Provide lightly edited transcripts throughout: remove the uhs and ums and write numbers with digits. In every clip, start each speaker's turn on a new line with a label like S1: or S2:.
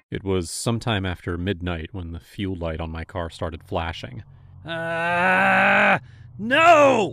S1: It was sometime after midnight when the fuel light on my car started flashing. Ah! No!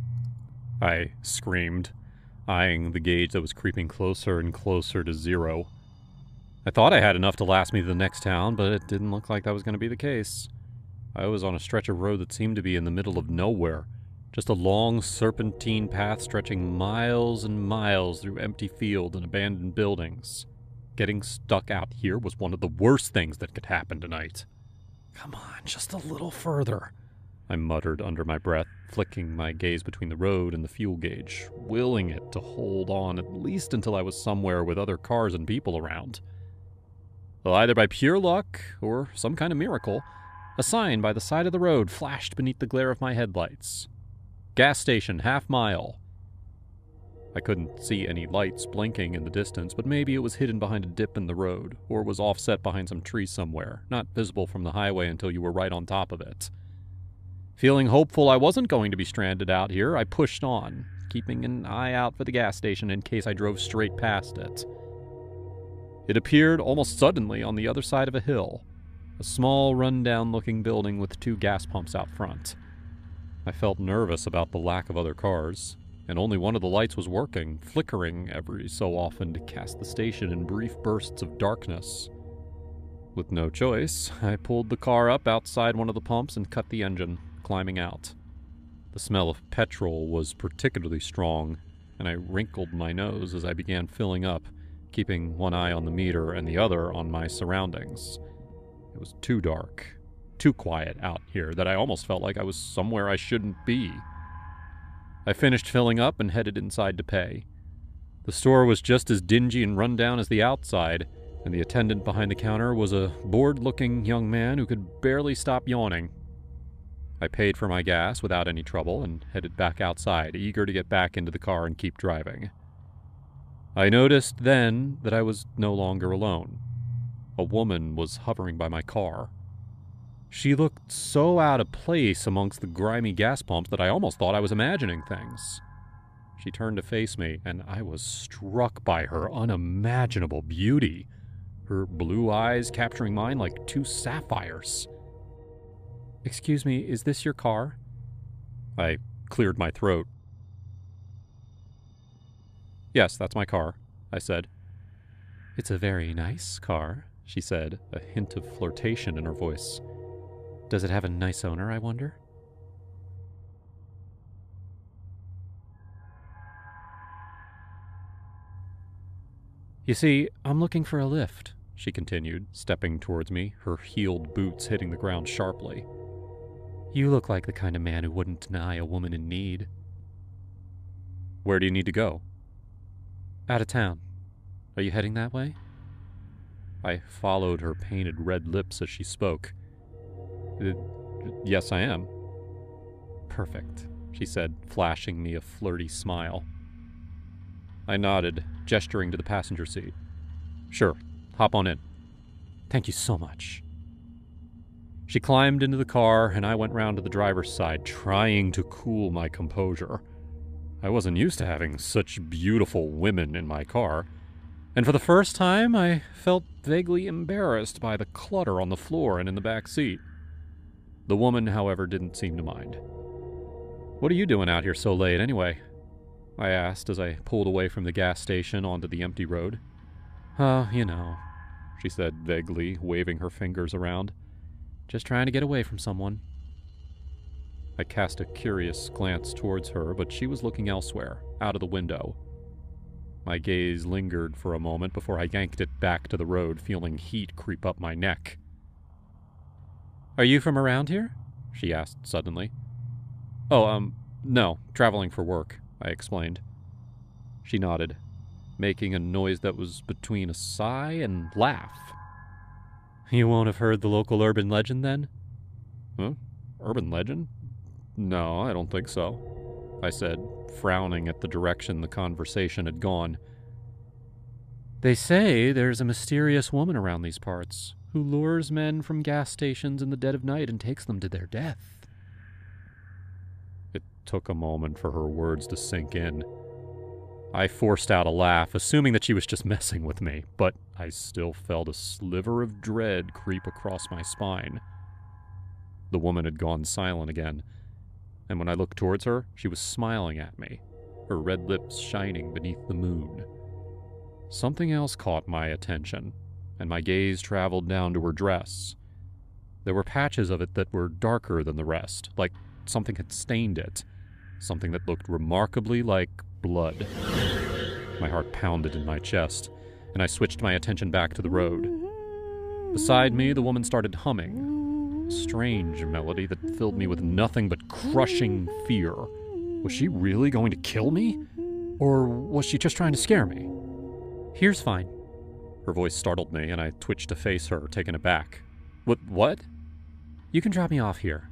S1: I screamed, eyeing the gauge that was creeping closer and closer to zero. I thought I had enough to last me to the next town, but it didn't look like that was going to be the case. I was on a stretch of road that seemed to be in the middle of nowhere, just a long serpentine path stretching miles and miles through empty fields and abandoned buildings. Getting stuck out here was one of the worst things that could happen tonight. Come on, just a little further, I muttered under my breath, flicking my gaze between the road and the fuel gauge, willing it to hold on at least until I was somewhere with other cars and people around. Well, either by pure luck or some kind of miracle, a sign by the side of the road flashed beneath the glare of my headlights. Gas station, half-mile. I couldn't see any lights blinking in the distance, but maybe it was hidden behind a dip in the road, or was offset behind some trees somewhere, not visible from the highway until you were right on top of it. Feeling hopeful I wasn't going to be stranded out here, I pushed on, keeping an eye out for the gas station in case I drove straight past it. It appeared almost suddenly on the other side of a hill, a small, run-down-looking building with 2 gas pumps out front. I felt nervous about the lack of other cars, and only one of the lights was working, flickering every so often to cast the station in brief bursts of darkness. With no choice, I pulled the car up outside one of the pumps and cut the engine, climbing out. The smell of petrol was particularly strong, and I wrinkled my nose as I began filling up, keeping one eye on the meter and the other on my surroundings. It was too dark, too quiet out here that I almost felt like I was somewhere I shouldn't be. I finished filling up and headed inside to pay. The store was just as dingy and run down as the outside, and the attendant behind the counter was a bored-looking young man who could barely stop yawning. I paid for my gas without any trouble and headed back outside, eager to get back into the car and keep driving. I noticed then that I was no longer alone. A woman was hovering by my car. She looked so out of place amongst the grimy gas pumps that I almost thought I was imagining things. She turned to face me, and I was struck by her unimaginable beauty, her blue eyes capturing mine like 2 sapphires. "Excuse me, is this your car?" I cleared my throat. "Yes, that's my car," I said. "It's a very nice car," she said, a hint of flirtation in her voice. "Does it have a nice owner, I wonder?" "You see, I'm looking for a lift," she continued, stepping towards me, her heeled boots hitting the ground sharply. "You look like the kind of man who wouldn't deny a woman in need." "Where do you need to go?" "Out of town. Are you heading that way?" I followed her painted red lips as she spoke. "Yes, I am." "Perfect," she said, flashing me a flirty smile. I nodded, gesturing to the passenger seat. "Sure, hop on in." "Thank you so much." She climbed into the car, and I went round to the driver's side, trying to cool my composure. I wasn't used to having such beautiful women in my car, and for the first time I felt vaguely embarrassed by the clutter on the floor and in the back seat. The woman, however, didn't seem to mind. "What are you doing out here so late, anyway?" I asked as I pulled away from the gas station onto the empty road. "Oh, you know," she said vaguely, waving her fingers around. "Just trying to get away from someone." I cast a curious glance towards her, but she was looking elsewhere, out of the window. My gaze lingered for a moment before I yanked it back to the road, feeling heat creep up my neck. "Are you from around here?" she asked suddenly. "Oh, no, traveling for work," I explained. She nodded, making a noise that was between a sigh and laugh. "You won't have heard the local urban legend, then?" "Huh? Urban legend? No, I don't think so," I said, frowning at the direction the conversation had gone. "They say there's a mysterious woman around these parts who lures men from gas stations in the dead of night and takes them to their death." It took a moment for her words to sink in. I forced out a laugh, assuming that she was just messing with me, but I still felt a sliver of dread creep across my spine. The woman had gone silent again, and when I looked towards her, she was smiling at me, her red lips shining beneath the moon. Something else caught my attention, and my gaze traveled down to her dress. There were patches of it that were darker than the rest, like something had stained it, something that looked remarkably like blood. My heart pounded in my chest, and I switched my attention back to the road. Beside me, the woman started humming, a strange melody that filled me with nothing but crushing fear. Was she really going to kill me? Or was she just trying to scare me? "Here's fine." Her voice startled me, and I twitched to face her, taken aback. What? "You can drop me off here."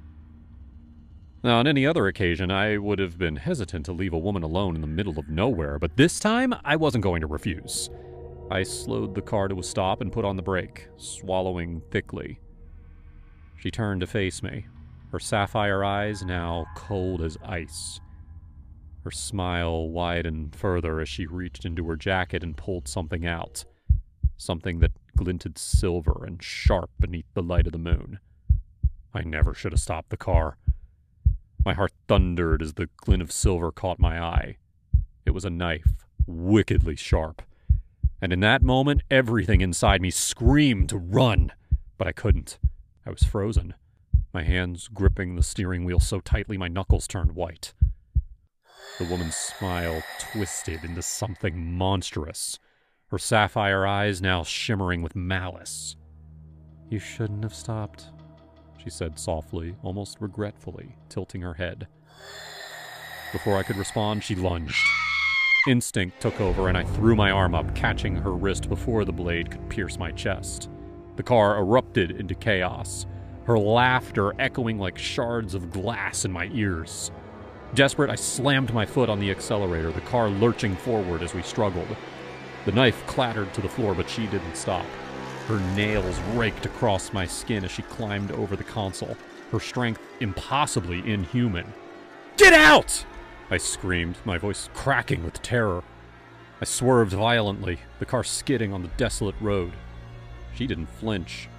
S1: Now, on any other occasion, I would have been hesitant to leave a woman alone in the middle of nowhere, but this time, I wasn't going to refuse. I slowed the car to a stop and put on the brake, swallowing thickly. She turned to face me, her sapphire eyes now cold as ice. Her smile widened further as she reached into her jacket and pulled something out, something that glinted silver and sharp beneath the light of the moon. I never should have stopped the car. My heart thundered as the glint of silver caught my eye. It was a knife, wickedly sharp. And in that moment, everything inside me screamed to run. But I couldn't. I was frozen, my hands gripping the steering wheel so tightly my knuckles turned white. The woman's smile twisted into something monstrous, her sapphire eyes now shimmering with malice. "You shouldn't have stopped," she said softly, almost regretfully, tilting her head. Before I could respond, she lunged. Instinct took over, and I threw my arm up, catching her wrist before the blade could pierce my chest. The car erupted into chaos, her laughter echoing like shards of glass in my ears. Desperate, I slammed my foot on the accelerator, the car lurching forward as we struggled. The knife clattered to the floor, but she didn't stop. Her nails raked across my skin as she climbed over the console, her strength impossibly inhuman. "Get out!" I screamed, my voice cracking with terror. I swerved violently, the car skidding on the desolate road. She didn't flinch.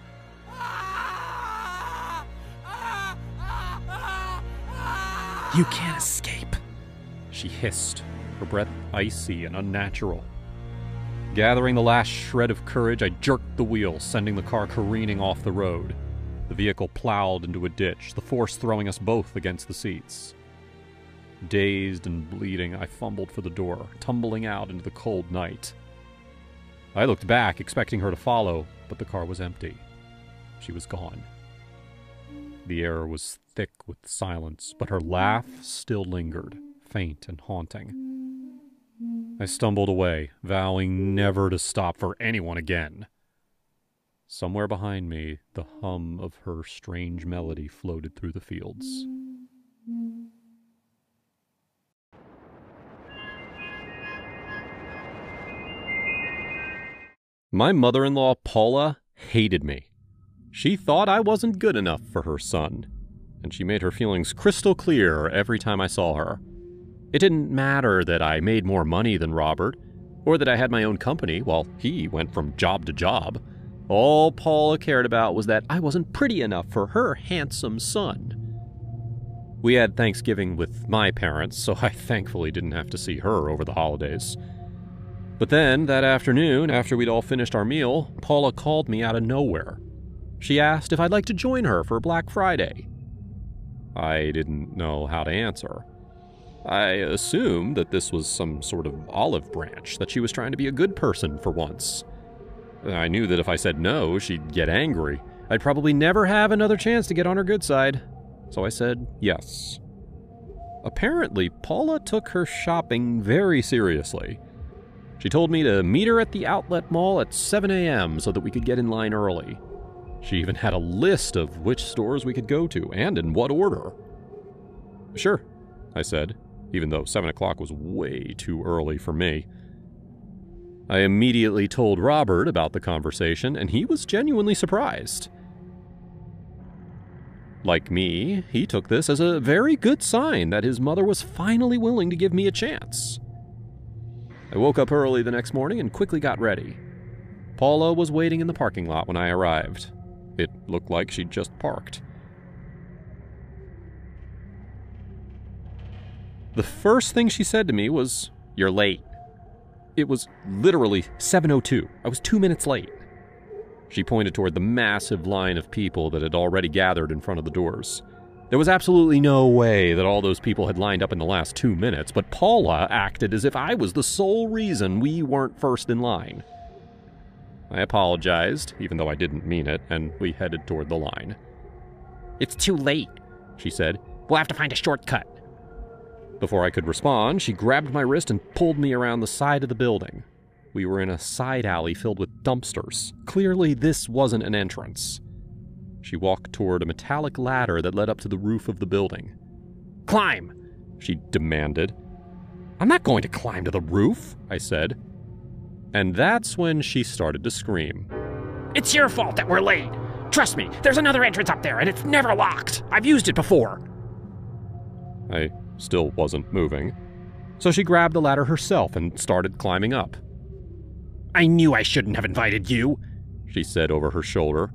S1: "You can't escape," she hissed, her breath icy and unnatural. Gathering the last shred of courage, I jerked the wheel, sending the car careening off the road. The vehicle plowed into a ditch, the force throwing us both against the seats. Dazed and bleeding, I fumbled for the door, tumbling out into the cold night. I looked back, expecting her to follow, but the car was empty. She was gone. The air was thick with silence, but her laugh still lingered, faint and haunting. I stumbled away, vowing never to stop for anyone again. Somewhere behind me, the hum of her strange melody floated through the fields. My mother-in-law, Paula, hated me. She thought I wasn't good enough for her son, and she made her feelings crystal clear every time I saw her. It didn't matter that I made more money than Robert, or that I had my own company while he went from job to job. All Paula cared about was that I wasn't pretty enough for her handsome son. We had Thanksgiving with my parents, so I thankfully didn't have to see her over the holidays. But then, that afternoon, after we'd all finished our meal, Paula called me out of nowhere. She asked if I'd like to join her for Black Friday. I didn't know how to answer. I assumed that this was some sort of olive branch, that she was trying to be a good person for once. I knew that if I said no, she'd get angry. I'd probably never have another chance to get on her good side. So I said yes. Apparently, Paula took her shopping very seriously. She told me to meet her at the outlet mall at 7 a.m. so that we could get in line early. She even had a list of which stores we could go to and in what order. Sure, I said, even though 7 o'clock was way too early for me. I immediately told Robert about the conversation, and he was genuinely surprised. Like me, he took this as a very good sign that his mother was finally willing to give me a chance. I woke up early the next morning and quickly got ready. Paula was waiting in the parking lot when I arrived. It looked like she'd just parked. The first thing she said to me was, "You're late." It was literally 7:02. I was 2 minutes late. She pointed toward the massive line of people that had already gathered in front of the doors. There was absolutely no way that all those people had lined up in the last 2 minutes, but Paula acted as if I was the sole reason we weren't first in line. I apologized, even though I didn't mean it, and we headed toward the line. "It's too late," she said. "We'll have to find a shortcut." Before I could respond, she grabbed my wrist and pulled me around the side of the building. We were in a side alley filled with dumpsters. Clearly, this wasn't an entrance. She walked toward a metallic ladder that led up to the roof of the building. "Climb!" she demanded. "I'm not going to climb to the roof," I said. And that's when she started to scream. "It's your fault that we're late! Trust me, there's another entrance up there, and it's never locked! I've used it before!" I still wasn't moving, so she grabbed the ladder herself and started climbing up. "I knew I shouldn't have invited you," she said over her shoulder.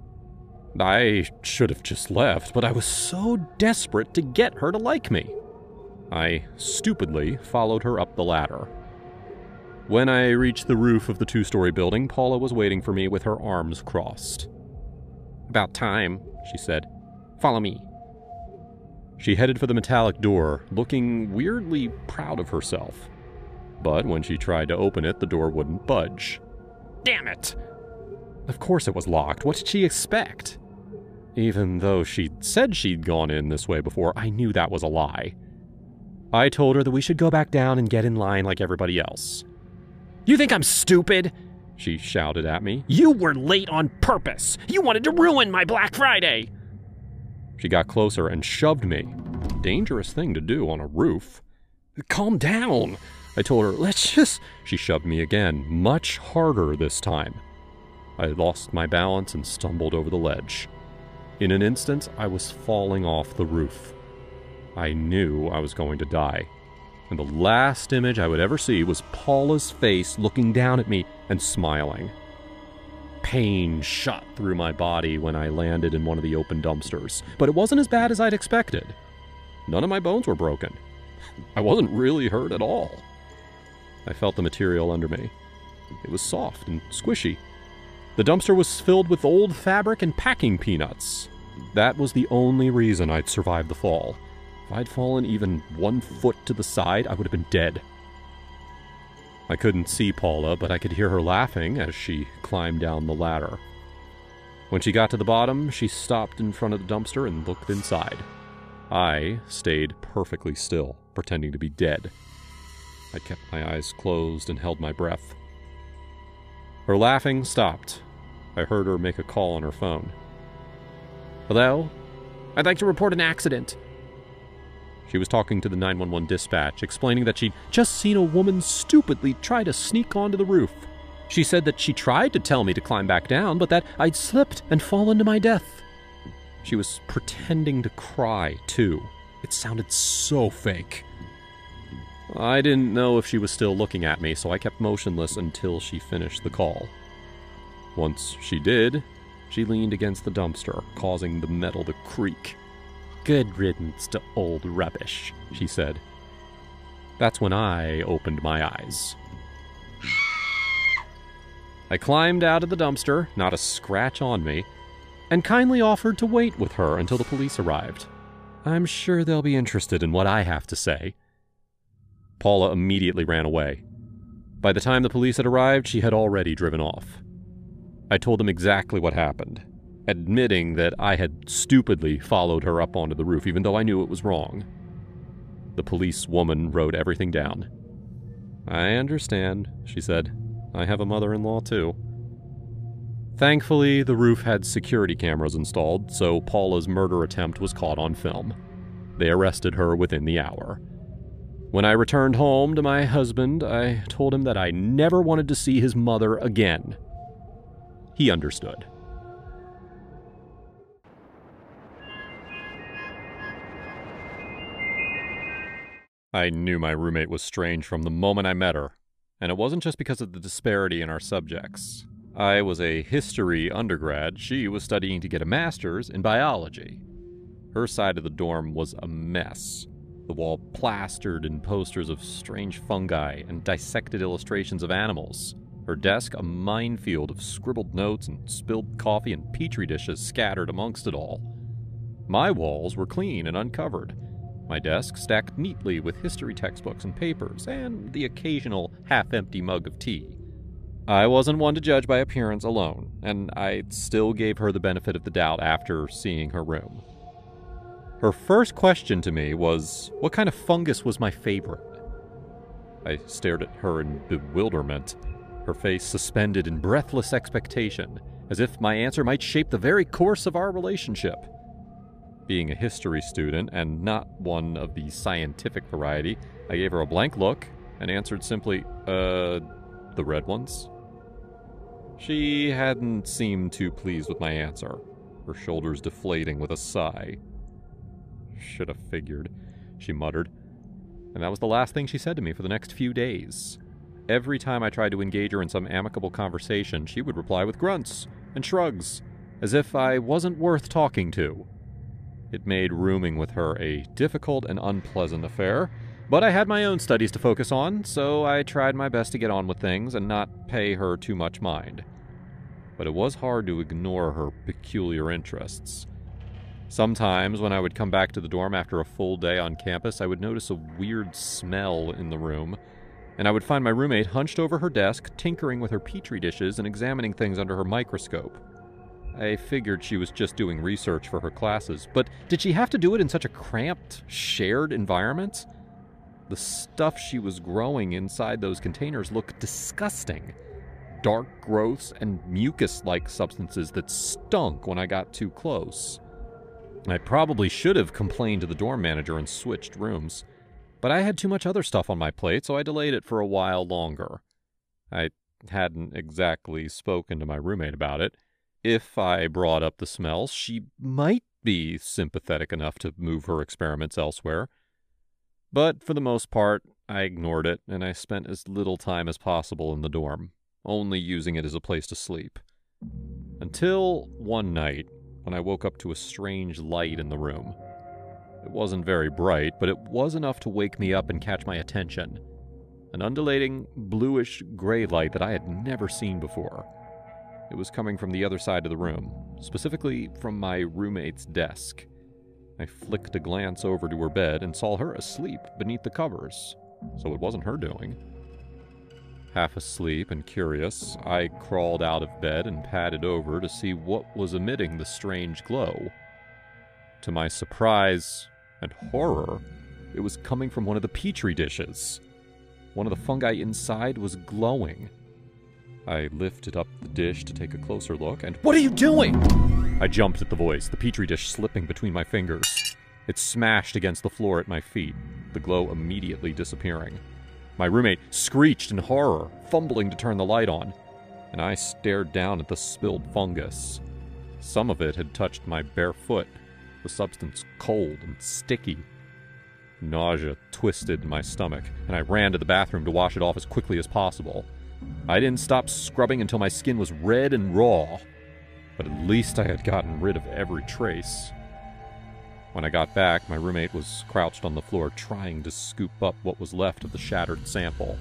S1: I should have just left, but I was so desperate to get her to like me. I stupidly followed her up the ladder. When I reached the roof of the 2-story building, Paula was waiting for me with her arms crossed. "About time," she said. "Follow me." She headed for the metallic door, looking weirdly proud of herself. But when she tried to open it, the door wouldn't budge. Damn it! Of course it was locked. What did she expect? Even though she'd said she'd gone in this way before, I knew that was a lie. I told her that we should go back down and get in line like everybody else. "You think I'm stupid?" she shouted at me. "You were late on purpose! You wanted to ruin my Black Friday!" She got closer and shoved me. Dangerous thing to do on a roof. "Calm down," I told her. "Let's just..." She shoved me again, much harder this time. I lost my balance and stumbled over the ledge. In an instant, I was falling off the roof. I knew I was going to die. And the last image I would ever see was Paula's face looking down at me and smiling. Pain shot through my body when I landed in one of the open dumpsters, but it wasn't as bad as I'd expected. None of my bones were broken. I wasn't really hurt at all. I felt the material under me. It was soft and squishy. The dumpster was filled with old fabric and packing peanuts. That was the only reason I'd survived the fall. If I'd fallen even 1 foot to the side, I would have been dead. I couldn't see Paula, but I could hear her laughing as she climbed down the ladder. When she got to the bottom, she stopped in front of the dumpster and looked inside. I stayed perfectly still, pretending to be dead. I kept my eyes closed and held my breath. Her laughing stopped. I heard her make a call on her phone. "Hello? I'd like to report an accident." She was talking to the 911 dispatch, explaining that she'd just seen a woman stupidly try to sneak onto the roof. She said that she tried to tell me to climb back down, but that I'd slipped and fallen to my death. She was pretending to cry, too. It sounded so fake. I didn't know if she was still looking at me, so I kept motionless until she finished the call. Once she did, she leaned against the dumpster, causing the metal to creak. "Good riddance to old rubbish," she said. That's when I opened my eyes. I climbed out of the dumpster, not a scratch on me, and kindly offered to wait with her until the police arrived. I'm sure they'll be interested in what I have to say. Paula immediately ran away. By the time the police had arrived, she had already driven off. I told them exactly what happened, admitting that I had stupidly followed her up onto the roof, even though I knew it was wrong. The police woman wrote everything down. "I understand," she said. "I have a mother-in-law, too." Thankfully, the roof had security cameras installed, so Paula's murder attempt was caught on film. They arrested her within the hour. When I returned home to my husband, I told him that I never wanted to see his mother again. He understood. I knew my roommate was strange from the moment I met her. And it wasn't just because of the disparity in our subjects. I was a history undergrad. She was studying to get a master's in biology. Her side of the dorm was a mess. The wall plastered in posters of strange fungi and dissected illustrations of animals. Her desk a minefield of scribbled notes and spilled coffee and petri dishes scattered amongst it all. My walls were clean and uncovered. My desk stacked neatly with history textbooks and papers, and the occasional half-empty mug of tea. I wasn't one to judge by appearance alone, and I still gave her the benefit of the doubt after seeing her room. Her first question to me was, what kind of fungus was my favorite? I stared at her in bewilderment, her face suspended in breathless expectation, as if my answer might shape the very course of our relationship. Being a history student, and not one of the scientific variety, I gave her a blank look and answered simply, the red ones? She hadn't seemed too pleased with my answer, her shoulders deflating with a sigh. Should have figured, she muttered. And that was the last thing she said to me for the next few days. Every time I tried to engage her in some amicable conversation, she would reply with grunts and shrugs, as if I wasn't worth talking to. It made rooming with her a difficult and unpleasant affair, but I had my own studies to focus on, so I tried my best to get on with things and not pay her too much mind. But it was hard to ignore her peculiar interests. Sometimes, when I would come back to the dorm after a full day on campus, I would notice a weird smell in the room, and I would find my roommate hunched over her desk, tinkering with her petri dishes and examining things under her microscope. I figured she was just doing research for her classes, but did she have to do it in such a cramped, shared environment? The stuff she was growing inside those containers looked disgusting. Dark growths and mucus-like substances that stunk when I got too close. I probably should have complained to the dorm manager and switched rooms, but I had too much other stuff on my plate, so I delayed it for a while longer. I hadn't exactly spoken to my roommate about it. If I brought up the smells, she might be sympathetic enough to move her experiments elsewhere. But for the most part, I ignored it, and I spent as little time as possible in the dorm, only using it as a place to sleep. Until one night, when I woke up to a strange light in the room. It wasn't very bright, but it was enough to wake me up and catch my attention. An undulating, bluish-gray light that I had never seen before. It was coming from the other side of the room, specifically from my roommate's desk. I flicked a glance over to her bed and saw her asleep beneath the covers, so it wasn't her doing. Half asleep and curious, I crawled out of bed and padded over to see what was emitting the strange glow. To my surprise and horror, it was coming from one of the petri dishes. One of the fungi inside was glowing. I lifted up the dish to take a closer look, and "What are you doing?" I jumped at the voice, the petri dish slipping between my fingers. It smashed against the floor at my feet, the glow immediately disappearing. My roommate screeched in horror, fumbling to turn the light on, and I stared down at the spilled fungus. Some of it had touched my bare foot, the substance cold and sticky. Nausea twisted in my stomach, and I ran to the bathroom to wash it off as quickly as possible. I didn't stop scrubbing until my skin was red and raw, but at least I had gotten rid of every trace. When I got back, my roommate was crouched on the floor trying to scoop up what was left of the shattered sample.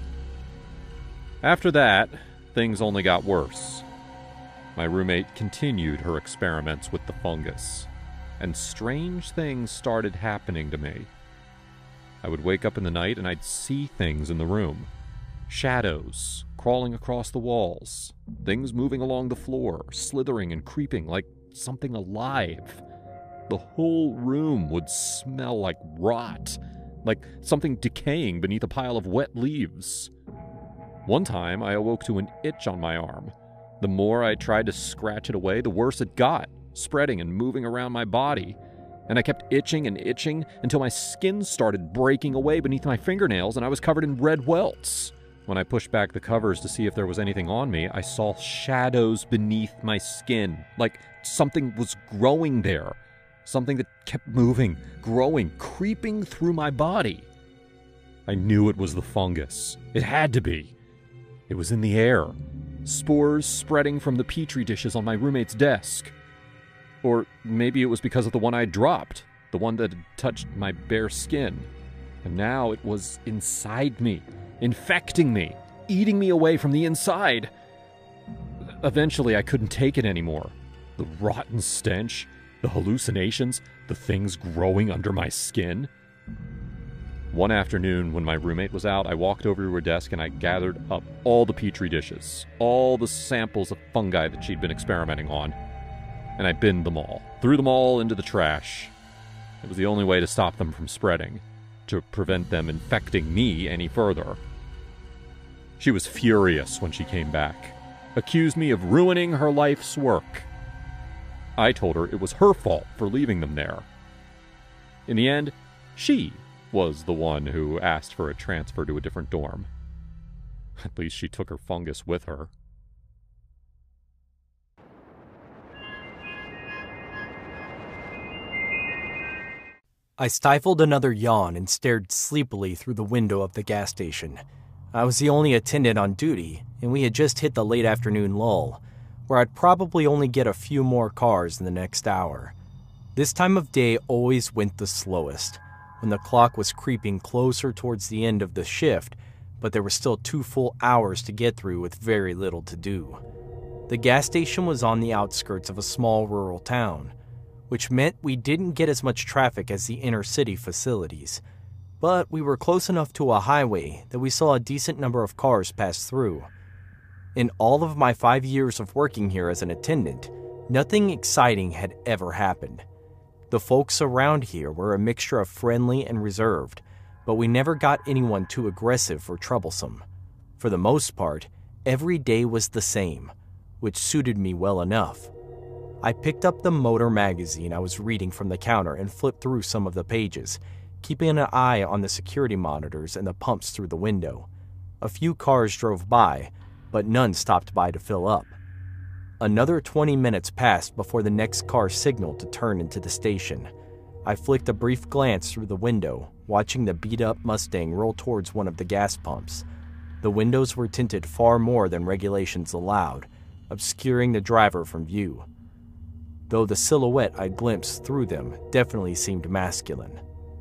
S1: After that, things only got worse. My roommate continued her experiments with the fungus, and strange things started happening to me. I would wake up in the night and I'd see things in the room. Shadows crawling across the walls, things moving along the floor, slithering and creeping like something alive. The whole room would smell like rot, like something decaying beneath a pile of wet leaves. One time, I awoke to an itch on my arm. The more I tried to scratch it away, the worse it got, spreading and moving around my body. And I kept itching and itching until my skin started breaking away beneath my fingernails and I was covered in red welts. When I pushed back the covers to see if there was anything on me, I saw shadows beneath my skin, like something was growing there. Something that kept moving, growing, creeping through my body. I knew it was the fungus. It had to be. It was in the air. Spores spreading from the petri dishes on my roommate's desk. Or maybe it was because of the one I dropped, the one that had touched my bare skin. And now it was inside me, infecting me, eating me away from the inside. Eventually, I couldn't take it anymore. The rotten stench, the hallucinations, the things growing under my skin. One afternoon, when my roommate was out, I walked over to her desk and I gathered up all the petri dishes, all the samples of fungi that she'd been experimenting on, and I binned them all, threw them all into the trash. It was the only way to stop them from spreading, to prevent them infecting me any further. She was furious when she came back, accused me of ruining her life's work. I told her it was her fault for leaving them there. In the end, she was the one who asked for a transfer to a different dorm. At least she took her fungus with her.
S2: I stifled another yawn and stared sleepily through the window of the gas station. I was the only attendant on duty, and we had just hit the late afternoon lull, where I'd probably only get a few more cars in the next hour. This time of day always went the slowest, when the clock was creeping closer towards the end of the shift, but there were still 2 full hours to get through with very little to do. The gas station was on the outskirts of a small rural town, which meant we didn't get as much traffic as the inner city facilities, but we were close enough to a highway that we saw a decent number of cars pass through. In all of my 5 years of working here as an attendant, nothing exciting had ever happened. The folks around here were a mixture of friendly and reserved, but we never got anyone too aggressive or troublesome. For the most part, every day was the same, which suited me well enough. I picked up the motor magazine I was reading from the counter and flipped through some of the pages, keeping an eye on the security monitors and the pumps through the window. A few cars drove by, but none stopped by to fill up. Another 20 minutes passed before the next car signaled to turn into the station. I flicked a brief glance through the window, watching the beat-up Mustang roll towards one of the gas pumps. The windows were tinted far more than regulations allowed, obscuring the driver from view, though the silhouette I glimpsed through them definitely seemed masculine.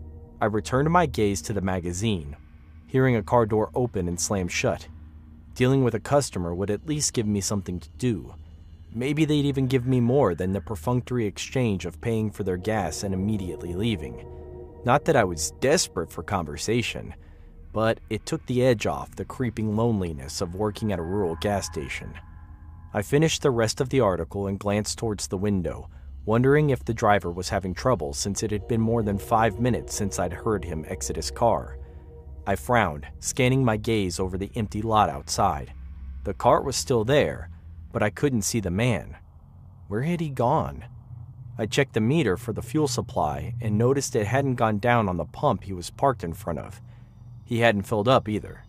S2: I returned my gaze to the magazine, hearing a car door open and slam shut. Dealing with a customer would at least give me something to do. Maybe they'd even give me more than the perfunctory exchange of paying for their gas and immediately leaving. Not that I was desperate for conversation, but it took the edge off the creeping loneliness of working at a rural gas station. I finished the rest of the article and glanced towards the window, wondering if the driver was having trouble since it had been more than 5 minutes since I'd heard him exit his car. I frowned, scanning my gaze over the empty lot outside. The car was still there, but I couldn't see the man. Where had he gone? I checked the meter for the fuel supply and noticed it hadn't gone down on the pump he was parked in front of. He hadn't filled up either.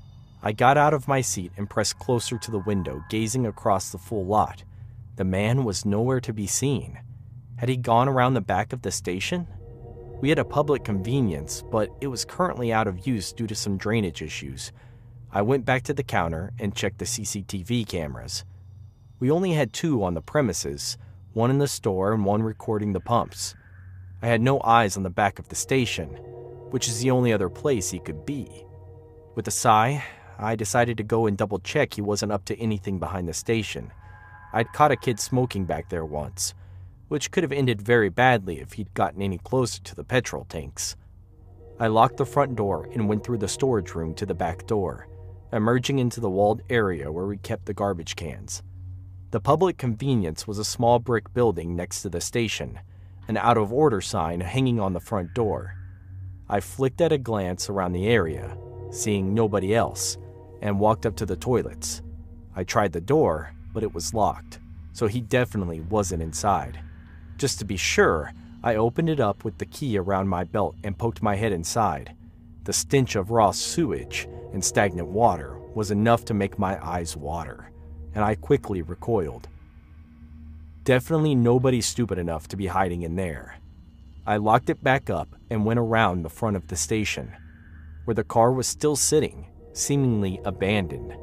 S2: I got out of my seat and pressed closer to the window, gazing across the full lot. The man was nowhere to be seen. Had he gone around the back of the station? We had a public convenience, but it was currently out of use due to some drainage issues. I went back to the counter and checked the CCTV cameras. We only had 2 on the premises, one in the store and one recording the pumps. I had no eyes on the back of the station, which is the only other place he could be. With a sigh, I decided to go and double-check he wasn't up to anything behind the station. I'd caught a kid smoking back there once, which could have ended very badly if he'd gotten any closer to the petrol tanks. I locked the front door and went through the storage room to the back door, emerging into the walled area where we kept the garbage cans. The public convenience was a small brick building next to the station, an out-of-order sign hanging on the front door. I flicked at a glance around the area, seeing nobody else, and walked up to the toilets. I tried the door, but it was locked, so he definitely wasn't inside. Just to be sure, I opened it up with the key around my belt and poked my head inside. The stench of raw sewage and stagnant water was enough to make my eyes water, and I quickly recoiled. Definitely nobody stupid enough to be hiding in there. I locked it back up and went around the front of the station, where the car was still sitting, seemingly abandoned.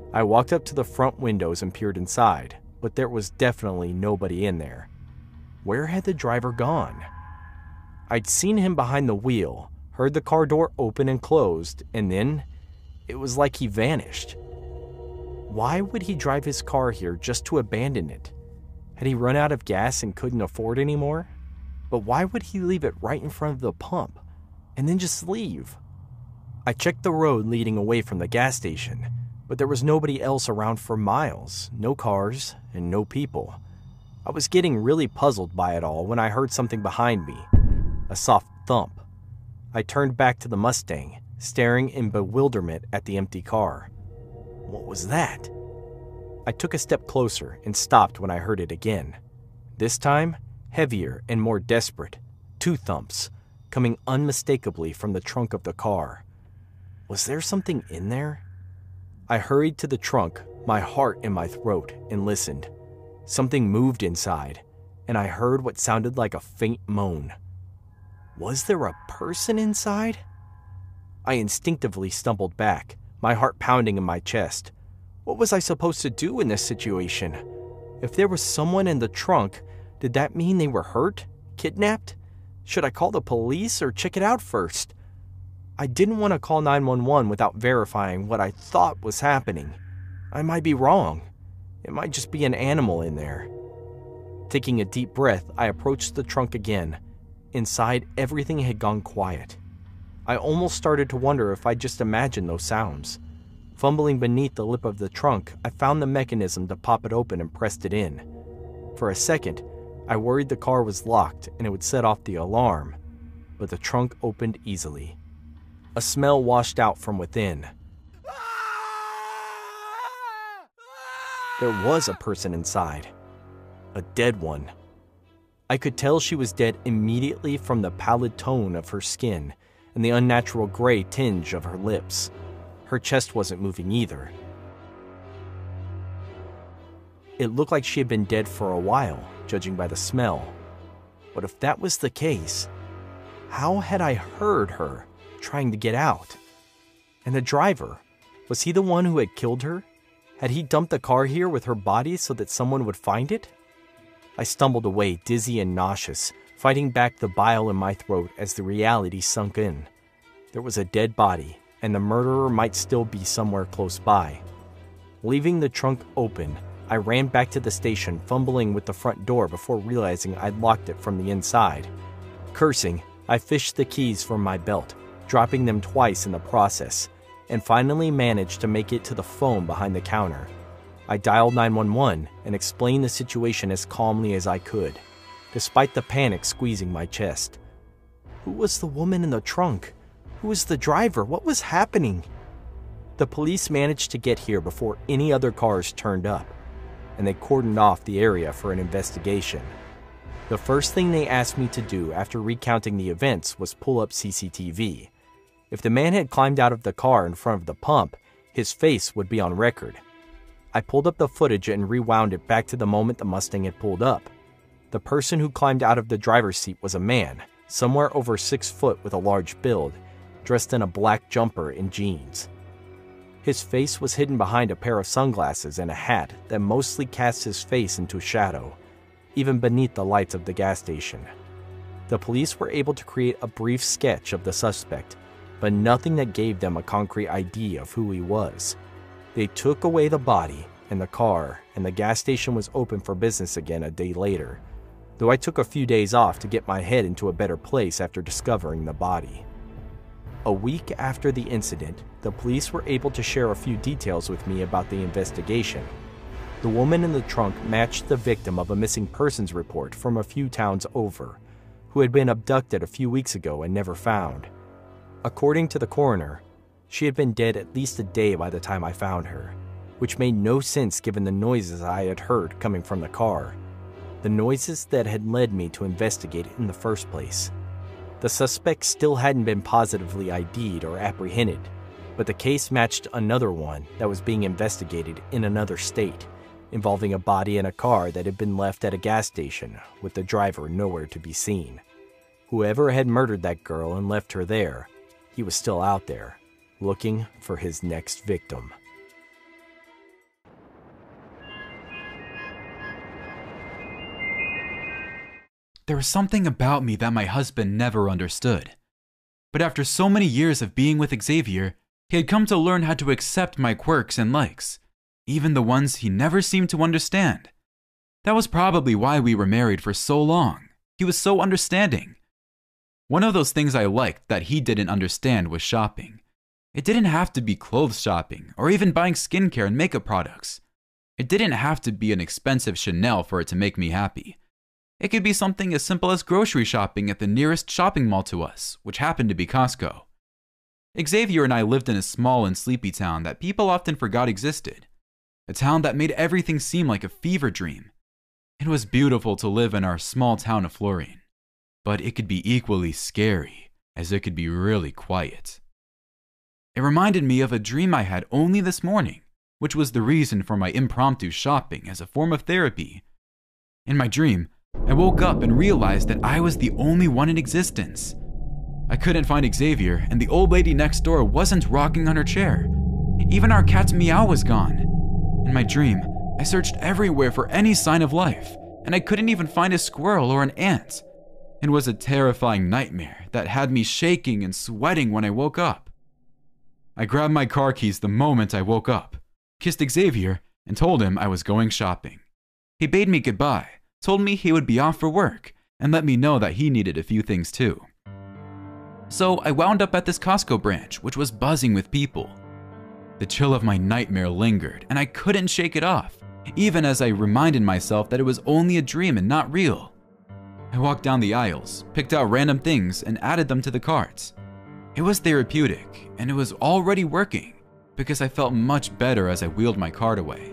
S2: I walked up to the front windows and peered inside, but there was definitely nobody in there. Where had the driver gone? I'd seen him behind the wheel, heard the car door open and closed, and then it was like he vanished. Why would he drive his car here just to abandon it? Had he run out of gas and couldn't afford any more? But why would he leave it right in front of the pump and then just leave? I checked the road leading away from the gas station, but there was nobody else around for miles, no cars, and no people. I was getting really puzzled by it all when I heard something behind me, a soft thump. I turned back to the Mustang, staring in bewilderment at the empty car. What was that? I took a step closer and stopped when I heard it again. This time, heavier and more desperate, 2 thumps, coming unmistakably from the trunk of the car. Was there something in there? I hurried to the trunk, my heart in my throat, and listened. Something moved inside, and I heard what sounded like a faint moan. Was there a person inside? I instinctively stumbled back, my heart pounding in my chest. What was I supposed to do in this situation? If there was someone in the trunk, did that mean they were hurt? Kidnapped? Should I call the police or check it out first? I didn't want to call 911 without verifying what I thought was happening. I might be wrong. It might just be an animal in there. Taking a deep breath, I approached the trunk again. Inside, everything had gone quiet. I almost started to wonder if I'd just imagined those sounds. Fumbling beneath the lip of the trunk, I found the mechanism to pop it open and pressed it in. For a second, I worried the car was locked and it would set off the alarm, but the trunk opened easily. A smell washed out from within. There was a person inside. A dead one. I could tell she was dead immediately from the pallid tone of her skin and the unnatural gray tinge of her lips. Her chest wasn't moving either. It looked like she had been dead for a while, judging by the smell. But if that was the case, how had I heard her trying to get out? And the driver, was he the one who had killed her? Had he dumped the car here with her body so that someone would find it? I stumbled away, dizzy and nauseous, fighting back the bile in my throat as the reality sunk in. There was a dead body, and the murderer might still be somewhere close by. Leaving the trunk open, I ran back to the station, fumbling with the front door before realizing I'd locked it from the inside. Cursing, I fished the keys from my belt, dropping them twice in the process, and finally managed to make it to the phone behind the counter. I dialed 911 and explained the situation as calmly as I could, despite the panic squeezing my chest. Who was the woman in the trunk? Who was the driver? What was happening? The police managed to get here before any other cars turned up, and they cordoned off the area for an investigation. The first thing they asked me to do after recounting the events was pull up CCTV. If the man had climbed out of the car in front of the pump, his face would be on record. I pulled up the footage and rewound it back to the moment the Mustang had pulled up. The person who climbed out of the driver's seat was a man, somewhere over 6 foot with a large build, dressed in a black jumper and jeans. His face was hidden behind a pair of sunglasses and a hat that mostly cast his face into shadow, even beneath the lights of the gas station. The police were able to create a brief sketch of the suspect, but nothing that gave them a concrete idea of who he was. They took away the body and the car, and the gas station was open for business again a day later, though I took a few days off to get my head into a better place after discovering the body. A week after the incident, the police were able to share a few details with me about the investigation. The woman in the trunk matched the victim of a missing persons report from a few towns over, who had been abducted a few weeks ago and never found. According to the coroner, she had been dead at least a day by the time I found her, which made no sense given the noises I had heard coming from the car, the noises that had led me to investigate it in the first place. The suspect still hadn't been positively ID'd or apprehended, but the case matched another one that was being investigated in another state, involving a body in a car that had been left at a gas station with the driver nowhere to be seen. Whoever had murdered that girl and left her there, he was still out there, looking for his next victim.
S3: there was something about me that my husband never understood. But after so many years of being with Xavier, he had come to learn how to accept my quirks and likes, even the ones he never seemed to understand. That was probably why we were married for so long. He was so understanding. One of those things I liked that he didn't understand was shopping. It didn't have to be clothes shopping or even buying skincare and makeup products. It didn't have to be an expensive Chanel for it to make me happy. It could be something as simple as grocery shopping at the nearest shopping mall to us, which happened to be Costco. Xavier and I lived in a small and sleepy town that people often forgot existed. A town that made everything seem like a fever dream. It was beautiful to live in our small town of Florian, but it could be equally scary, as it could be really quiet. It reminded me of a dream I had only this morning, which was the reason for my impromptu shopping as a form of therapy. In my dream, I woke up and realized that I was the only one in existence. I couldn't find Xavier, and the old lady next door wasn't rocking on her chair. Even our cat Meow was gone. In my dream, I searched everywhere for any sign of life, and I couldn't even find a squirrel or an ant. It was a terrifying nightmare that had me shaking and sweating when I woke up. I grabbed my car keys the moment I woke up, kissed Xavier, and told him I was going shopping. He bade me goodbye, told me he would be off for work, and let me know that he needed a few things too. So I wound up at this Costco branch, which was buzzing with people. The chill of my nightmare lingered, and I couldn't shake it off, even as I reminded myself that it was only a dream and not real. I walked down the aisles, picked out random things, and added them to the carts. It was therapeutic, and it was already working, because I felt much better as I wheeled my cart away.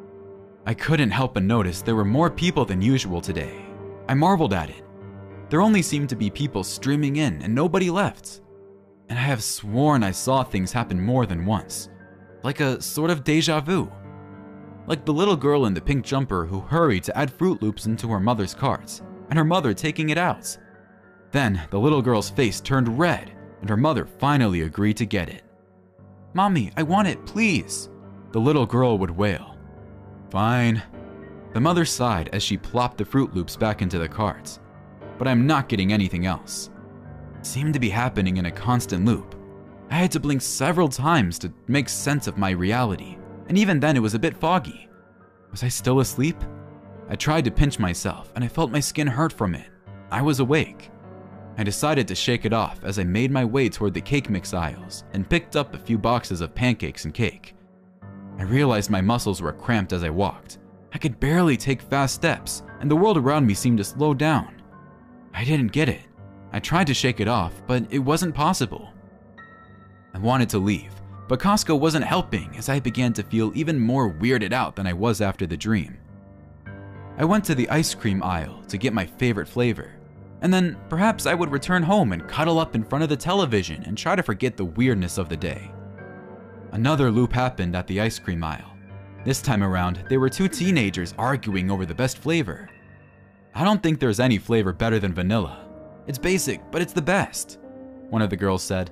S3: I couldn't help but notice there were more people than usual today. I marveled at it. There only seemed to be people streaming in and nobody left. And I have sworn I saw things happen more than once, like a sort of deja vu. Like the little girl in the pink jumper who hurried to add Fruit Loops into her mother's cart, and her mother taking it out. Then the little girl's face turned red, and her mother finally agreed to get it. "Mommy, I want it, please," the little girl would wail. "Fine." The mother sighed as she plopped the Fruit Loops back into the cart. But I'm not getting anything else. It seemed to be happening in a constant loop. I had to blink several times to make sense of my reality, and even then it was a bit foggy. Was I still asleep? I tried to pinch myself, and I felt my skin hurt from it. I was awake. I decided to shake it off as I made my way toward the cake mix aisles and picked up a few boxes of pancakes and cake. I realized my muscles were cramped as I walked. I could barely take fast steps, and the world around me seemed to slow down. I didn't get it. I tried to shake it off, but it wasn't possible. I wanted to leave, but Costco wasn't helping as I began to feel even more weirded out than I was after the dream. I went to the ice cream aisle to get my favorite flavor, and then perhaps I would return home and cuddle up in front of the television and try to forget the weirdness of the day. Another loop happened at the ice cream aisle. This time around, there were two teenagers arguing over the best flavor. "I don't think there's any flavor better than vanilla. It's basic, but it's the best," one of the girls said.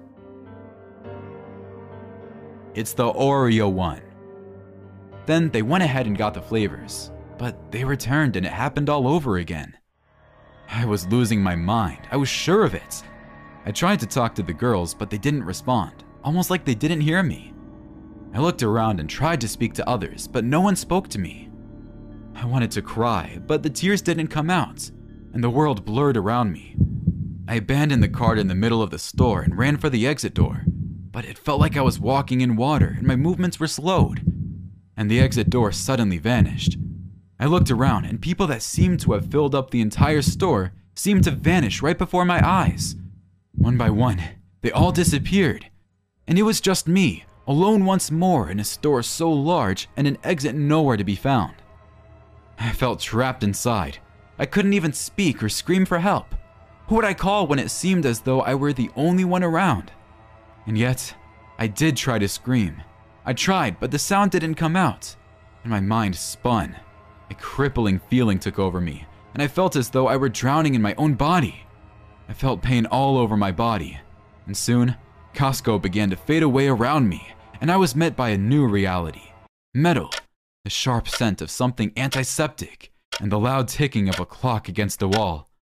S3: "It's the Oreo one." Then they went ahead and got the flavors, but they returned and it happened all over again. I was losing my mind. I was sure of it. I tried to talk to the girls, but they didn't respond, almost like they didn't hear me. I looked around and tried to speak to others, but no one spoke to me. I wanted to cry, but the tears didn't come out, and the world blurred around me. I abandoned the cart in the middle of the store and ran for the exit door, but it felt like I was walking in water and my movements were slowed, and the exit door suddenly vanished. I looked around, and people that seemed to have filled up the entire store seemed to vanish right before my eyes. One by one, they all disappeared, and it was just me, alone once more in a store so large and an exit nowhere to be found. I felt trapped inside. I couldn't even speak or scream for help. Who would I call when it seemed as though I were the only one around? And yet, I did try to scream. I tried, but the sound didn't come out, and my mind spun. A crippling feeling took over me, and I felt as though I were drowning in my own body. I felt pain all over my body, and soon, Costco began to fade away around me, and I was met by a new reality. Metal, the sharp scent of something antiseptic, and the loud ticking of a clock against the wall.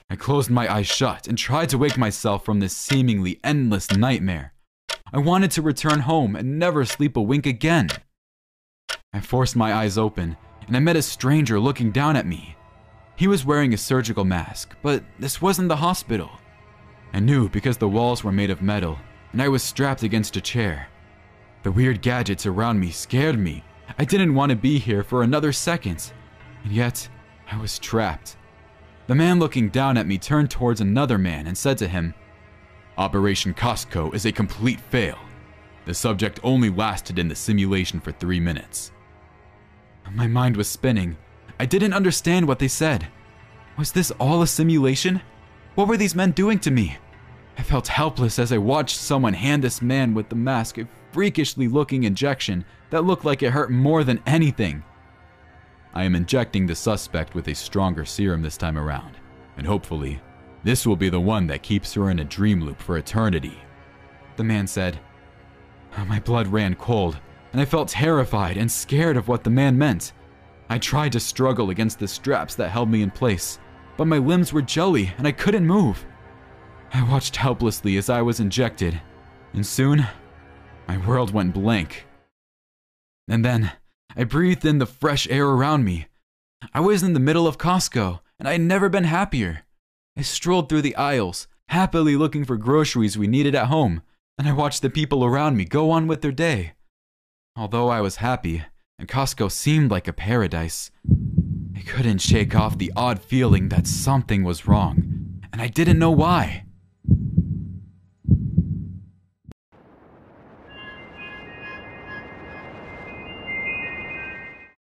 S3: I closed my eyes shut and tried to wake myself from this seemingly endless nightmare. I wanted to return home and never sleep a wink again. I forced my eyes open, and I met a stranger looking down at me. He was wearing a surgical mask, but this wasn't the hospital. I knew because the walls were made of metal, and I was strapped against a chair. The weird gadgets around me scared me. I didn't want to be here for another second, and yet I was trapped. The man looking down at me turned towards another man and said to him, "Operation Costco is a complete fail. The subject only lasted in the simulation for 3 minutes." My mind was spinning. I didn't understand what they said. Was this all a simulation? What were these men doing to me? I felt helpless as I watched someone hand this man with the mask a freakishly looking injection that looked like it hurt more than anything. "I am injecting the suspect with a stronger serum this time around, and hopefully, this will be the one that keeps her in a dream loop for eternity," the man said. My blood ran cold, and I felt terrified and scared of what the man meant. I tried to struggle against the straps that held me in place, but my limbs were jelly and I couldn't move. I watched helplessly as I was injected, and soon, my world went blank. And then, I breathed in the fresh air around me. I was in the middle of Costco, and I had never been happier. I strolled through the aisles, happily looking for groceries we needed at home, and I watched the people around me go on with their day. Although I was happy, and Costco seemed like a paradise, I couldn't shake off the odd feeling that something was wrong, and I didn't know why.